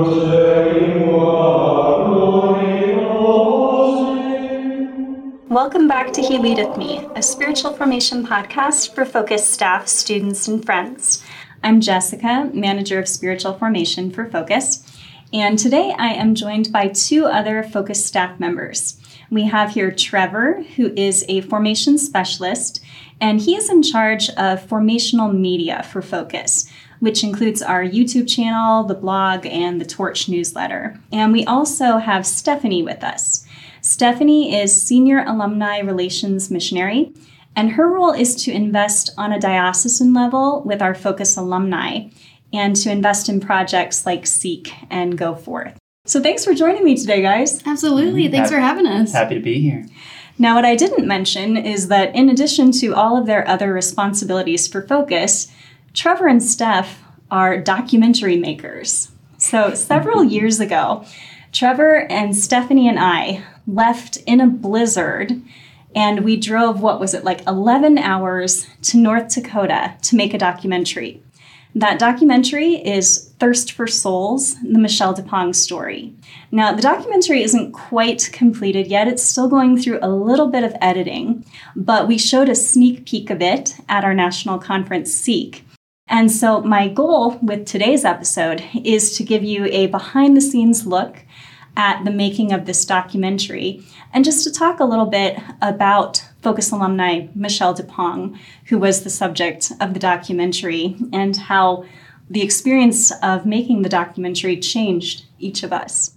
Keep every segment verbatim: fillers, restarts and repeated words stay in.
Welcome back to He Leadeth Me, a spiritual formation podcast for Focus staff, students, and friends. I'm Jessica, Manager of Spiritual Formation for Focus, and today I am joined by two other Focus staff members. We have here Trevor, who is a formation specialist, and he is in charge of formational media for Focus, which includes our YouTube channel, the blog, and the Torch newsletter. And we also have Stephanie with us. Stephanie is Senior Alumni Relations Missionary, and her role is to invest on a diocesan level with our Focus alumni and to invest in projects like Seek and Go Forth. So thanks for joining me today, guys. Absolutely. Mm-hmm. Thanks happy, for having us. Happy to be here. Now, what I didn't mention is that in addition to all of their other responsibilities for Focus, Trevor and Steph are documentary makers. So several years ago, Trevor and Stephanie and I left in a blizzard, and we drove, what was it, like eleven hours to North Dakota to make a documentary. That documentary is Thirst for Souls, the Michelle DePong story. Now, the documentary isn't quite completed yet. It's still going through a little bit of editing, but we showed a sneak peek of it at our national conference, Seek. And so my goal with today's episode is to give you a behind-the-scenes look at the making of this documentary, and just to talk a little bit about Focus alumni Michelle DePong, who was the subject of the documentary, and how the experience of making the documentary changed each of us.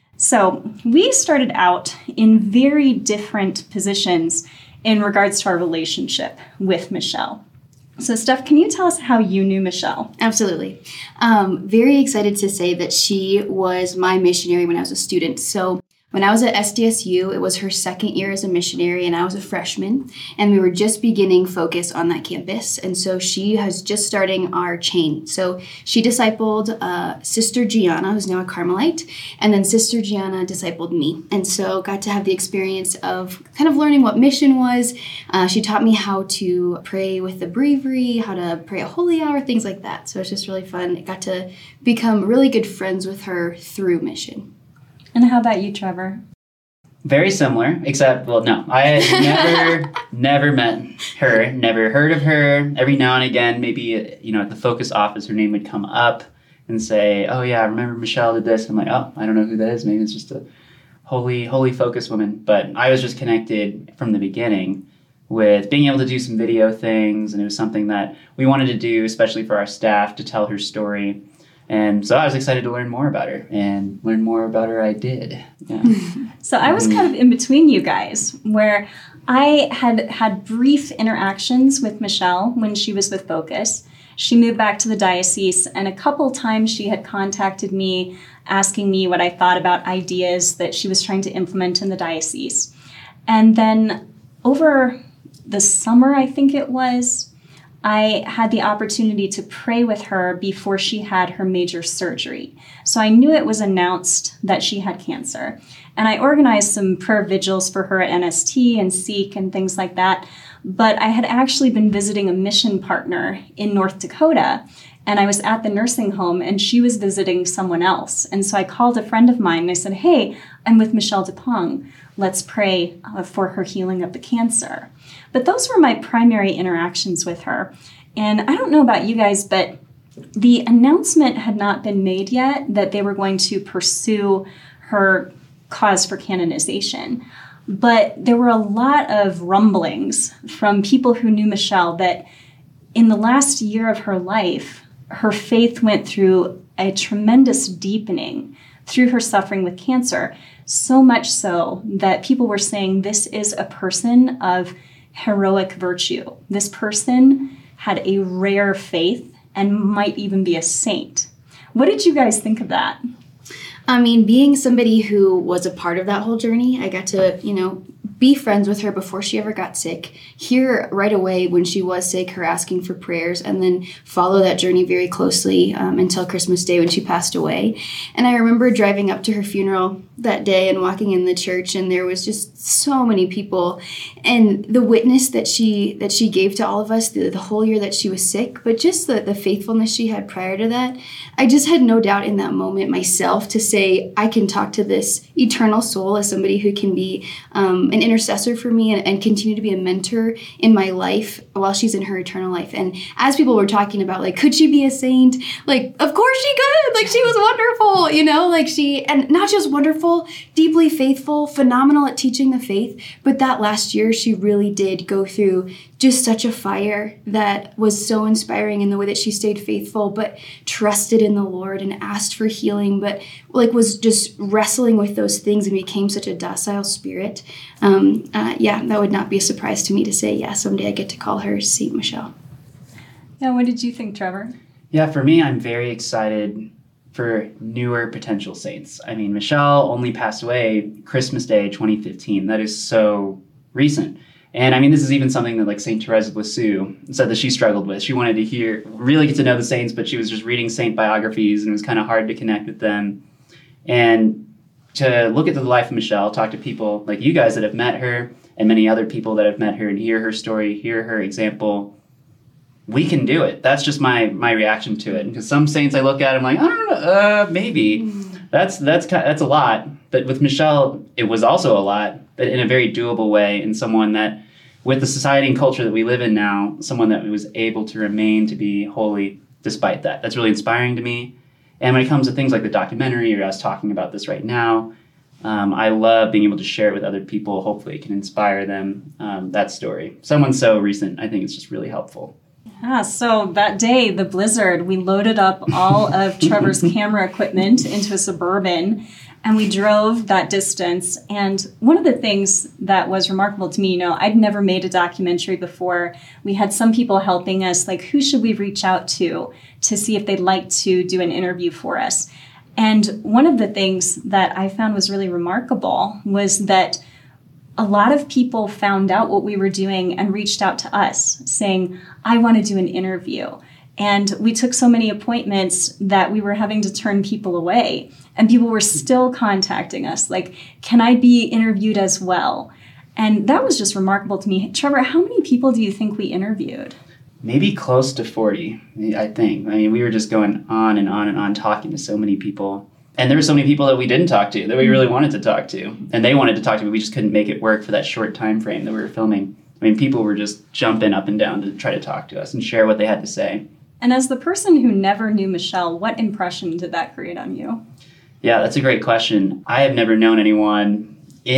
So we started out in very different positions in regards to our relationship with Michelle. So, Steph, can you tell us how you knew Michelle? Absolutely. Um, very excited to say that she was my missionary when I was a student. So when I was at S D S U, it was her second year as a missionary, and I was a freshman, and we were just beginning Focus on that campus. And so she was just starting our chain. So she discipled uh, Sister Gianna, who's now a Carmelite, and then Sister Gianna discipled me. And so got to have the experience of kind of learning what mission was. Uh, she taught me how to pray with the breviary, how to pray a holy hour, things like that. So it's just really fun. I got to become really good friends with her through mission. And how about you, Trevor? Very similar, except, well, no. I had never, never met her, never heard of her. Every now and again, maybe, you know, at the Focus office, her name would come up and say, oh, yeah, I remember Michelle did this. I'm like, oh, I don't know who that is. Maybe it's just a holy, holy Focus woman. But I was just connected from the beginning with being able to do some video things, and it was something that we wanted to do, especially for our staff, to tell her story. And so I was excited to learn more about her, and learn more about her I did. Yeah. So I was kind of in between you guys, where I had had brief interactions with Michelle when she was with Focus. She moved back to the diocese, and a couple times she had contacted me asking me what I thought about ideas that she was trying to implement in the diocese. And then over the summer, I think it was, I had the opportunity to pray with her before she had her major surgery. So I knew it was announced that she had cancer. And I organized some prayer vigils for her at N S T and Seek and things like that. But I had actually been visiting a mission partner in North Dakota, and I was at the nursing home, and she was visiting someone else. And so I called a friend of mine, and I said, hey, I'm with Michelle DePong. Let's pray uh, for her healing of the cancer. But those were my primary interactions with her. And I don't know about you guys, but the announcement had not been made yet that they were going to pursue her cause for canonization. But there were a lot of rumblings from people who knew Michelle that in the last year of her life, her faith went through a tremendous deepening through her suffering with cancer, so much so that people were saying this is a person of heroic virtue. This person had a rare faith and might even be a saint. What did you guys think of that? I mean, being somebody who was a part of that whole journey, I got to, you know, be friends with her before she ever got sick, hear right away when she was sick her asking for prayers, and then follow that journey very closely um, until Christmas Day when she passed away. And I remember driving up to her funeral that day and walking in the church, and there was just so many people, and the witness that she that she gave to all of us the, the whole year that she was sick, but just the, the faithfulness she had prior to that. I just had no doubt in that moment myself to say, I can talk to this eternal soul as somebody who can be um, an intercessor for me and, and continue to be a mentor in my life while she's in her eternal life. And as people were talking about, like, could she be a saint? Like, of course she could. Like, she was wonderful, you know, like she, and not just wonderful, deeply faithful, phenomenal at teaching the faith. But that last year, she really did go through just such a fire that was so inspiring in the way that she stayed faithful, but trusted in the Lord and asked for healing, but like was just wrestling with those things and became such a docile spirit. Um, uh, yeah, that would not be a surprise to me to say, yeah, someday I get to call her Saint Michelle. Yeah, what did you think, Trevor? Yeah, for me, I'm very excited for newer potential saints. I mean, Michelle only passed away Christmas Day, twenty fifteen. That is so recent. And I mean, this is even something that like Saint Therese of Lisieux said that she struggled with. She wanted to hear, really get to know the saints, but she was just reading saint biographies and it was kind of hard to connect with them. And to look at the life of Michelle, talk to people like you guys that have met her and many other people that have met her and hear her story, hear her example, we can do it. That's just my my reaction to it. Because some saints I look at, I'm like, I don't know, uh, maybe. Mm. That's that's that's a lot. But with Michelle, it was also a lot, but in a very doable way, and someone that, with the society and culture that we live in now, someone that was able to remain to be holy despite that. That's really inspiring to me. And when it comes to things like the documentary or us talking about this right now, um, I love being able to share it with other people. Hopefully it can inspire them, um, that story. Someone so recent, I think it's just really helpful. Yeah, so that day, the blizzard, we loaded up all of Trevor's camera equipment into a Suburban, and we drove that distance. And one of the things that was remarkable to me, you know, I'd never made a documentary before. We had some people helping us, like, who should we reach out to to see if they'd like to do an interview for us? And one of the things that I found was really remarkable was that a lot of people found out what we were doing and reached out to us saying, I want to do an interview. And we took so many appointments that we were having to turn people away. And people were still contacting us, like, can I be interviewed as well? And that was just remarkable to me. Trevor, how many people do you think we interviewed? Maybe close to forty, I think. I mean, we were just going on and on and on talking to so many people. And there were so many people that we didn't talk to, that we really wanted to talk to. And they wanted to talk to, but we just couldn't make it work for that short time frame that we were filming. I mean, people were just jumping up and down to try to talk to us and share what they had to say. And as the person who never knew Michelle, what impression did that create on you? Yeah, that's a great question. I have never known anyone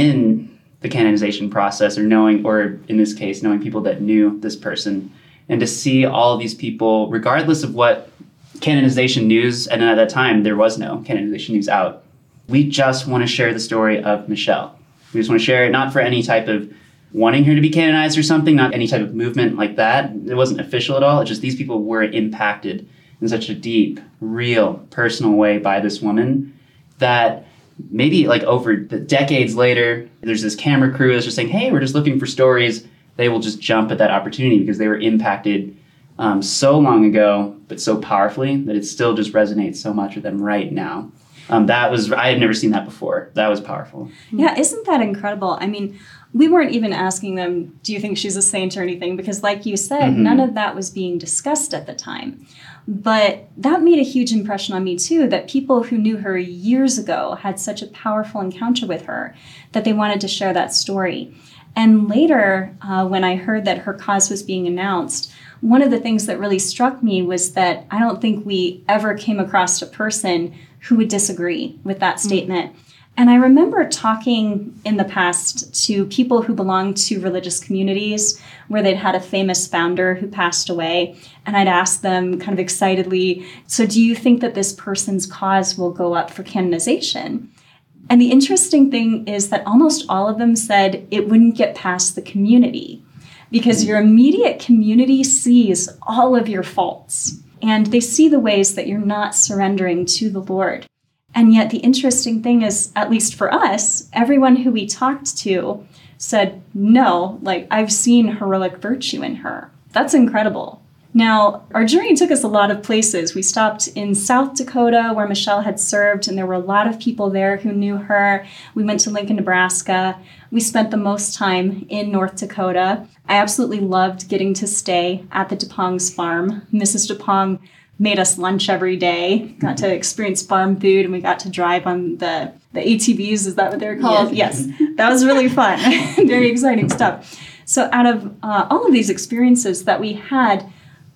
in the canonization process or knowing, or in this case, knowing people that knew this person. And to see all of these people, regardless of what canonization news, and at that time, there was no canonization news out. We just want to share the story of Michelle. We just want to share it, not for any type of wanting her to be canonized or something, not any type of movement like that. It wasn't official at all. It's just these people were impacted in such a deep, real, personal way by this woman that maybe like over the decades later, there's this camera crew that's just saying, hey, we're just looking for stories. They will just jump at that opportunity because they were impacted um, so long ago, but so powerfully that it still just resonates so much with them right now. Um, that was, I had never seen that before. That was powerful. Yeah, isn't that incredible? I mean, we weren't even asking them, do you think she's a saint or anything? Because like you said, mm-hmm. none of that was being discussed at the time. But that made a huge impression on me too, that people who knew her years ago had such a powerful encounter with her that they wanted to share that story. And later, uh, when I heard that her cause was being announced, one of the things that really struck me was that I don't think we ever came across a person who would disagree with that statement. Mm-hmm. And I remember talking in the past to people who belonged to religious communities where they'd had a famous founder who passed away. And I'd ask them kind of excitedly, so do you think that this person's cause will go up for canonization? And the interesting thing is that almost all of them said it wouldn't get past the community because your immediate community sees all of your faults and they see the ways that you're not surrendering to the Lord. And yet the interesting thing is, at least for us, everyone who we talked to said, no, like I've seen heroic virtue in her. That's incredible. Now, our journey took us a lot of places. We stopped in South Dakota where Michelle had served, and there were a lot of people there who knew her. We went to Lincoln, Nebraska. We spent the most time in North Dakota. I absolutely loved getting to stay at the DuPong's farm. Missus DuPong made us lunch every day, got to experience farm food, and we got to drive on the, the A T Vs. Is that what they're called? Yes. yes. That was really fun. Very exciting stuff. So out of uh, all of these experiences that we had,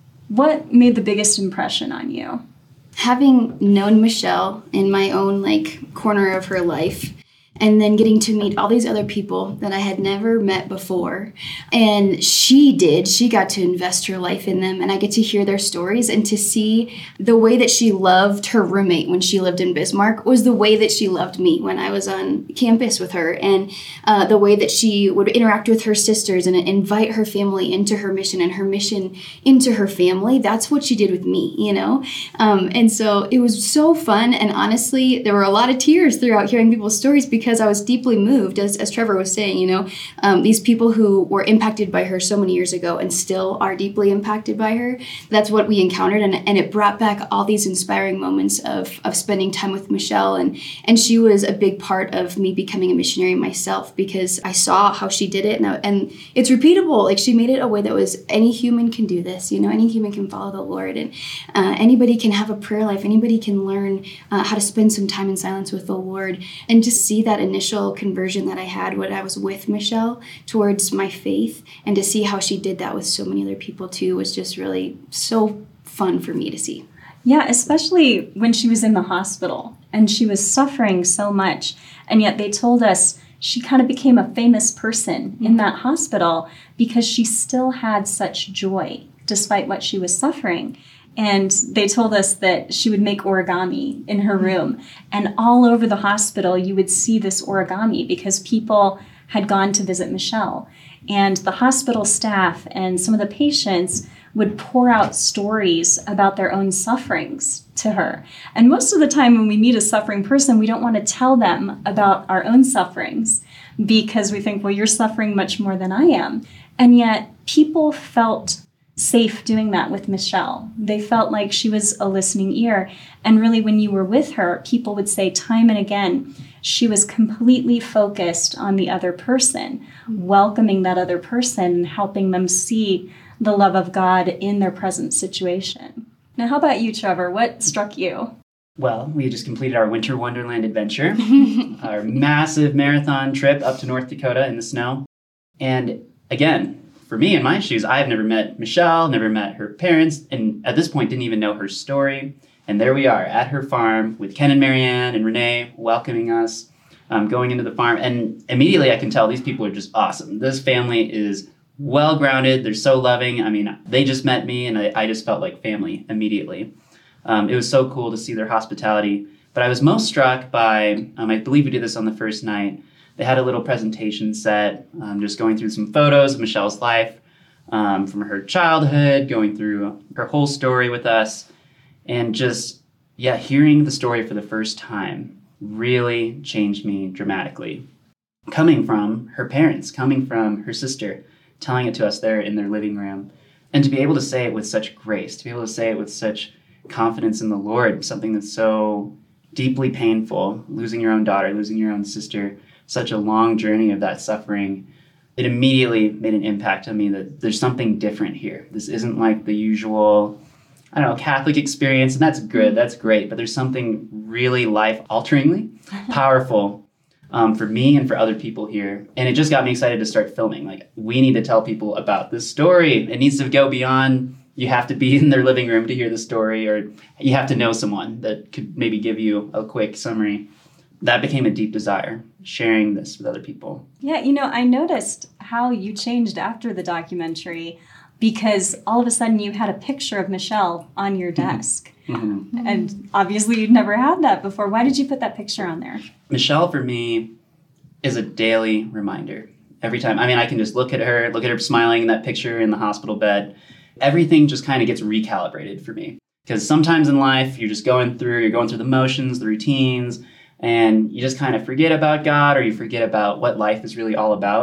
what made the biggest impression on you? Having known Michelle in my own like corner of her life, and then getting to meet all these other people that I had never met before. And she did. She got to invest her life in them, and I get to hear their stories and to see the way that she loved her roommate when she lived in Bismarck was the way that she loved me when I was on campus with her, and uh, the way that she would interact with her sisters and invite her family into her mission and her mission into her family. That's what she did with me, you know? Um, and so it was so fun, and honestly, there were a lot of tears throughout hearing people's stories because I was deeply moved, as, as Trevor was saying, you know, um, these people who were impacted by her so many years ago and still are deeply impacted by her. That's what we encountered, and, and it brought back all these inspiring moments of, of spending time with Michelle, and, and she was a big part of me becoming a missionary myself because I saw how she did it, and, I, and it's repeatable. Like, she made it a way that was, any human can do this, you know, any human can follow the Lord, and uh, anybody can have a prayer life, anybody can learn uh, how to spend some time in silence with the Lord, and just see that initial conversion that I had when I was with Michelle towards my faith, and to see how she did that with so many other people too was just really so fun for me to see. Yeah, especially when she was in the hospital and she was suffering so much, and yet they told us she kind of became a famous person in that hospital because she still had such joy despite what she was suffering. And they told us that she would make origami in her room. And all over the hospital, you would see this origami because people had gone to visit Michelle. And the hospital staff and some of the patients would pour out stories about their own sufferings to her. And most of the time when we meet a suffering person, we don't want to tell them about our own sufferings because we think, well, you're suffering much more than I am. And yet people felt safe doing that with Michelle. They felt like she was a listening ear. And really, when you were with her, people would say time and again, she was completely focused on the other person, welcoming that other person and helping them see the love of God in their present situation. Now, how about you, Trevor? What struck you? Well, we just completed our Winter Wonderland adventure, our massive marathon trip up to North Dakota in the snow. And again, for me, in my shoes, I've never met Michelle, never met her parents, and at this point didn't even know her story. And there we are at her farm with Ken and Marianne and Renee welcoming us, um, going into the farm. And immediately I can tell these people are just awesome. This family is well-grounded. They're so loving. I mean, they just met me, and I, I just felt like family immediately. Um, it was so cool to see their hospitality. But I was most struck by, um, I believe we did this on the first night, they had a little presentation set, um, just going through some photos of Michelle's life um, from her childhood, going through her whole story with us, and just, yeah, hearing the story for the first time really changed me dramatically. Coming from her parents, coming from her sister, telling it to us there in their living room, and to be able to say it with such grace, to be able to say it with such confidence in the Lord, something that's so deeply painful, losing your own daughter, losing your own sister, such a long journey of that suffering, it immediately made an impact on me that there's something different here. This isn't like the usual, I don't know, Catholic experience, and that's good, that's great, but there's something really life-alteringly powerful um, for me and for other people here. And it just got me excited to start filming. Like, we need to tell people about this story. It needs to go beyond, you have to be in their living room to hear the story, or you have to know someone that could maybe give you a quick summary. That became a deep desire, sharing this with other people. Yeah, you know, I noticed how you changed after the documentary because all of a sudden you had a picture of Michelle on your desk. Mm-hmm. And obviously you'd never had that before. Why did you put that picture on there? Michelle, for me, is a daily reminder. Every time, I mean, I can just look at her, look at her smiling in that picture in the hospital bed. Everything just kind of gets recalibrated for me. Because sometimes in life, you're just going through, you're going through the motions, the routines, and you just kind of forget about God, or you forget about what life is really all about.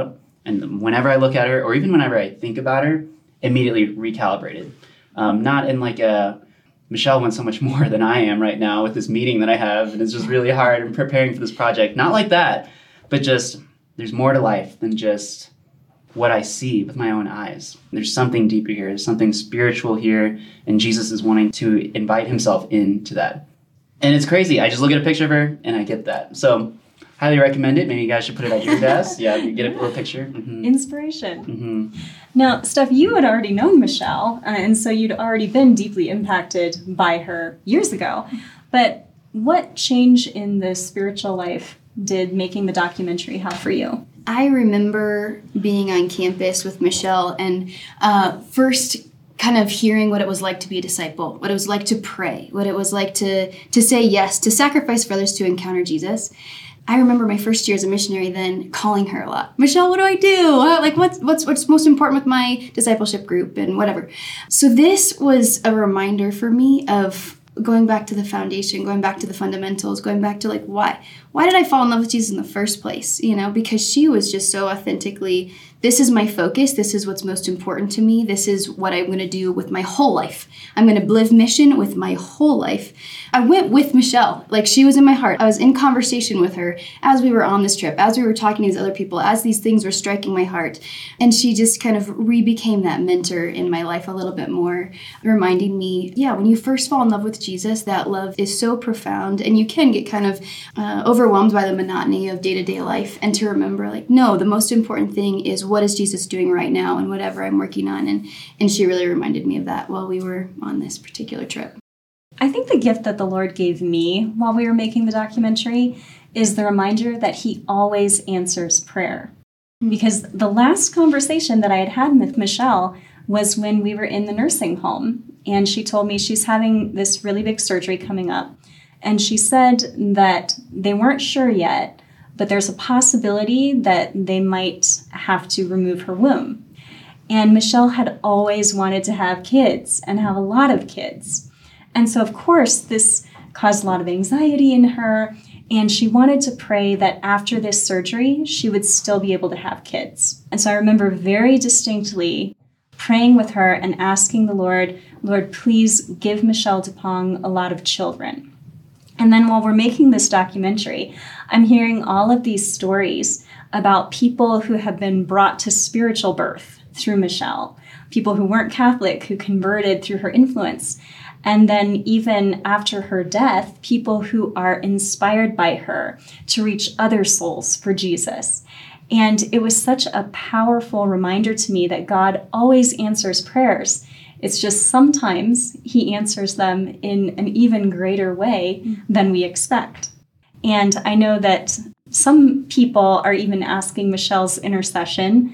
And whenever I look at her, or even whenever I think about her, immediately recalibrated. Um, not in like a, Michelle wants so much more than I am right now with this meeting that I have, and it's just really hard in preparing for this project. Not like that, but just there's more to life than just what I see with my own eyes. There's something deeper here. There's something spiritual here, and Jesus is wanting to invite himself into that. And it's crazy. I just look at a picture of her, and I get that. So highly recommend it. Maybe you guys should put it at your desk. Yeah, you get a little picture. Mm-hmm. Inspiration. Mm-hmm. Now, Steph, you had already known Michelle, uh, and so you'd already been deeply impacted by her years ago. But what change in the spiritual life did making the documentary have for you? I remember being on campus with Michelle and uh, first kind of hearing what it was like to be a disciple, what it was like to pray, what it was like to to say yes, to sacrifice for others, to encounter Jesus. I remember my first year as a missionary then calling her a lot. Michelle, what do I do? Uh, like, what's, what's, what's most important with my discipleship group and whatever. So this was a reminder for me of going back to the foundation, going back to the fundamentals, going back to like, why? Why did I fall in love with Jesus in the first place? You know, because she was just so authentically, this is my focus. This is what's most important to me. This is what I'm going to do with my whole life. I'm going to live mission with my whole life. I went with Michelle. Like, she was in my heart. I was in conversation with her as we were on this trip, as we were talking to these other people, as these things were striking my heart. And she just kind of re-became that mentor in my life a little bit more, reminding me, yeah, when you first fall in love with Jesus, that love is so profound, and you can get kind of uh, overwhelmed by the monotony of day-to-day life, and to remember, like, no, the most important thing is what is Jesus doing right now and whatever I'm working on. And, and she really reminded me of that while we were on this particular trip. I think the gift that the Lord gave me while we were making the documentary is the reminder that he always answers prayer. Because the last conversation that I had had with Michelle was when we were in the nursing home, and she told me she's having this really big surgery coming up. And she said that they weren't sure yet, but there's a possibility that they might have to remove her womb. And Michelle had always wanted to have kids and have a lot of kids. And so, of course, this caused a lot of anxiety in her, and she wanted to pray that after this surgery, she would still be able to have kids. And so I remember very distinctly praying with her and asking the Lord, Lord, please give Michelle DuPong a lot of children. And then while we're making this documentary, I'm hearing all of these stories about people who have been brought to spiritual birth through Michelle, people who weren't Catholic, who converted through her influence. And then even after her death, people who are inspired by her to reach other souls for Jesus. And it was such a powerful reminder to me that God always answers prayers. It's just sometimes he answers them in an even greater way than we expect. And I know that some people are even asking Michelle's intercession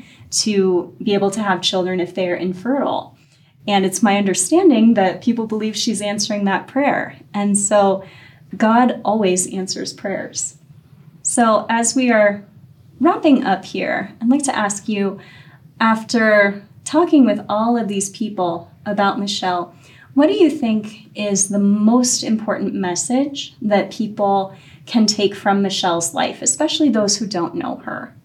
to be able to have children if they are infertile. And it's my understanding that people believe she's answering that prayer. And so God always answers prayers. So as we are wrapping up here, I'd like to ask you, after talking with all of these people about Michelle, what do you think is the most important message that people can take from Michelle's life, especially those who don't know her?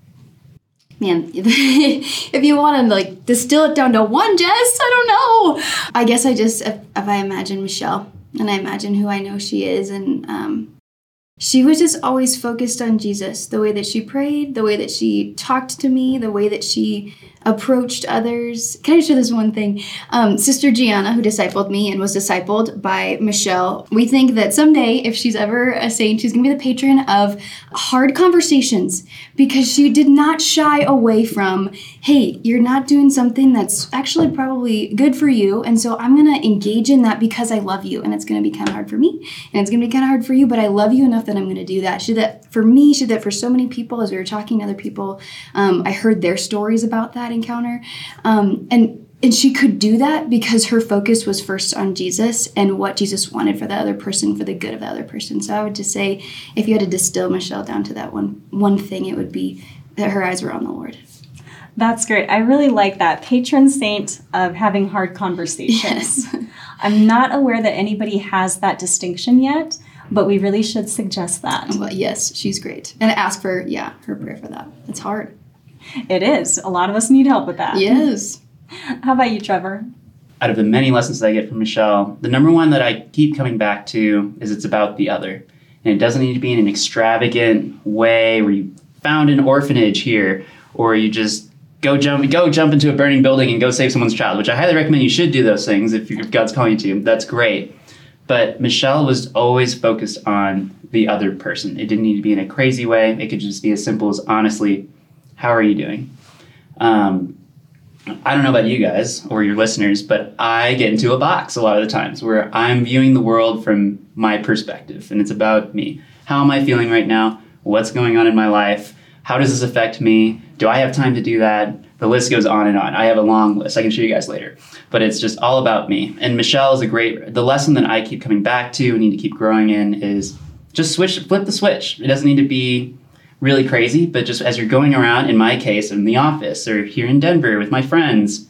Man, if you want to like distill it down to one, Jess, I don't know. I guess I just, if, if I imagine Michelle and I imagine who I know she is, and um, she was just always focused on Jesus, the way that she prayed, the way that she talked to me, the way that she approached others. Can I share this one thing? Um, Sister Gianna, who discipled me and was discipled by Michelle, we think that someday, if she's ever a saint, she's going to be the patron of hard conversations, because she did not shy away from, hey, you're not doing something that's actually probably good for you, and so I'm going to engage in that because I love you, and it's going to be kind of hard for me, and it's going to be kind of hard for you, but I love you enough that I'm going to do that. She did that for me. She did that for so many people. As we were talking to other people, um, I heard their stories about that encounter. Um, and and she could do that because her focus was first on Jesus and what Jesus wanted for the other person, for the good of the other person. So I would just say, if you had to distill Michelle down to that one one thing, it would be that her eyes were on the Lord. That's great. I really like that. Patron saint of having hard conversations. Yes. I'm not aware that anybody has that distinction yet, but we really should suggest that. Well, yes, she's great. And ask for, yeah, her prayer for that. It's hard. It is. A lot of us need help with that. Yes. How about you, Trevor? Out of the many lessons that I get from Michelle, the number one that I keep coming back to is it's about the other. And it doesn't need to be in an extravagant way where you found an orphanage here, or you just go jump go jump into a burning building and go save someone's child, which I highly recommend you should do those things if, if God's calling you to. That's great. But Michelle was always focused on the other person. It didn't need to be in a crazy way. It could just be as simple as, honestly, how are you doing? Um, I don't know about you guys or your listeners, but I get into a box a lot of the times where I'm viewing the world from my perspective, and it's about me. How am I feeling right now? What's going on in my life? How does this affect me? Do I have time to do that? The list goes on and on. I have a long list. I can show you guys later. But it's just all about me. And Michelle is a great, the lesson that I keep coming back to and need to keep growing in is just switch, flip the switch. It doesn't need to be really crazy, but just as you're going around, in my case, in the office or here in Denver with my friends,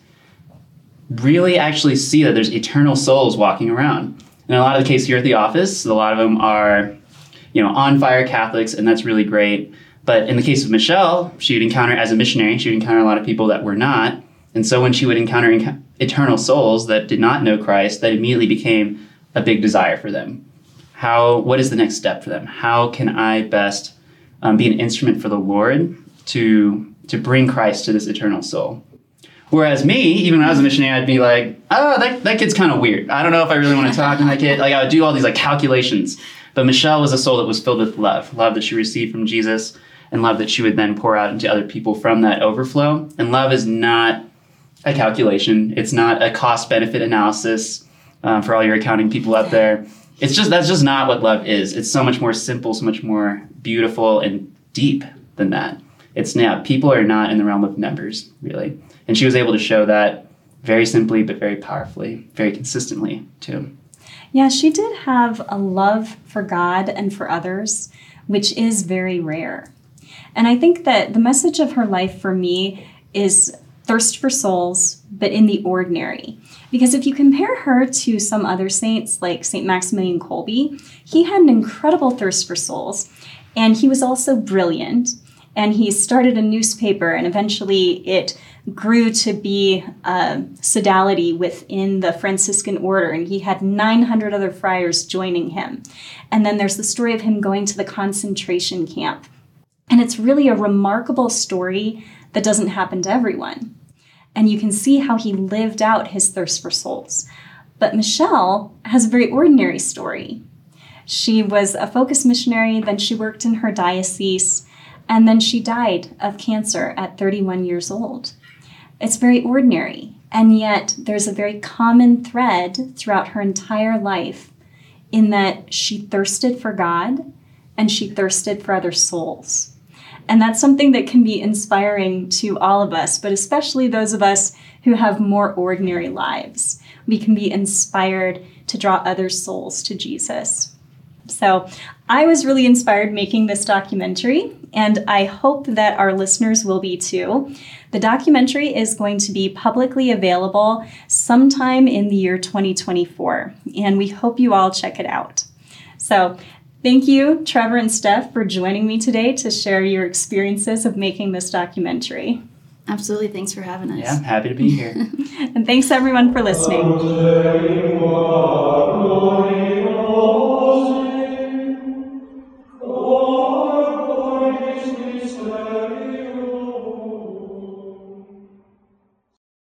really actually see that there's eternal souls walking around. And a lot of the cases here at the office, a lot of them are, you know, on fire Catholics, and that's really great. But in the case of Michelle, she would encounter, as a missionary, she would encounter a lot of people that were not. And so when she would encounter enc- eternal souls that did not know Christ, that immediately became a big desire for them. How, what is the next step for them? How can I best um, be an instrument for the Lord to, to bring Christ to this eternal soul? Whereas me, even when I was a missionary, I'd be like, oh, that, that kid's kind of weird. I don't know if I really want to talk to that kid. Like, I would do all these like calculations. But Michelle was a soul that was filled with love, love that she received from Jesus, and love that she would then pour out into other people from that overflow. And love is not a calculation. It's not a cost-benefit analysis um, for all your accounting people out there. It's just, that's just not what love is. It's so much more simple, so much more beautiful and deep than that. It's now, people are not in the realm of numbers, really. And she was able to show that very simply, but very powerfully, very consistently, too. Yeah, she did have a love for God and for others, which is very rare. And I think that the message of her life for me is thirst for souls, but in the ordinary. Because if you compare her to some other saints like Saint Maximilian Kolbe, he had an incredible thirst for souls, and he was also brilliant. And he started a newspaper, and eventually it grew to be a sodality within the Franciscan order, and he had nine hundred other friars joining him. And then there's the story of him going to the concentration camp. And it's really a remarkable story that doesn't happen to everyone. And you can see how he lived out his thirst for souls. But Michelle has a very ordinary story. She was a focus missionary, then she worked in her diocese, and then she died of cancer at thirty-one years old. It's very ordinary, and yet there's a very common thread throughout her entire life in that she thirsted for God and she thirsted for other souls. And that's something that can be inspiring to all of us, but especially those of us who have more ordinary lives. We can be inspired to draw other souls to Jesus. So I was really inspired making this documentary, and I hope that our listeners will be too. The documentary is going to be publicly available sometime in the year twenty twenty-four, and we hope you all check it out. So thank you, Trevor and Steph, for joining me today to share your experiences of making this documentary. Absolutely. Thanks for having us. Yeah, I'm happy to be here. And thanks everyone for listening.